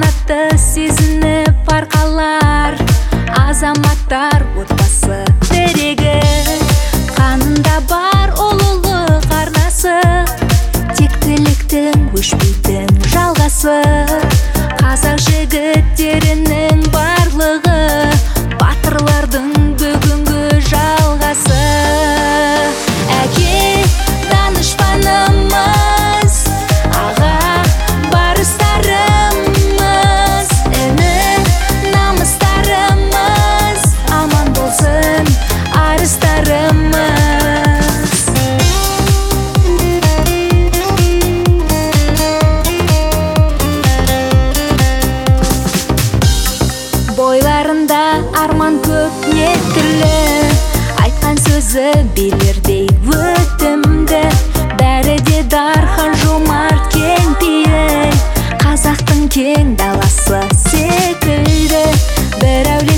қанатты сезініп арқалар, азаматтар отбасы тірегі. Қанында бар ұлылық арнасы, тектіліктің өшпейтін жалғасы. Қазақ жігіттерінің барлығы, батырлардың бүгінгі жалғасы. Әке данышпанымыз, аға барыстарымыз, іні намыстарымыз, аман болсын арыстарымыз. Бойларында арман көп не түрлі, айтқан сөзі билердей өтімді. Бәрі де дархан жомарт кең пейіл, қазақтың кең даласы секілді. Бір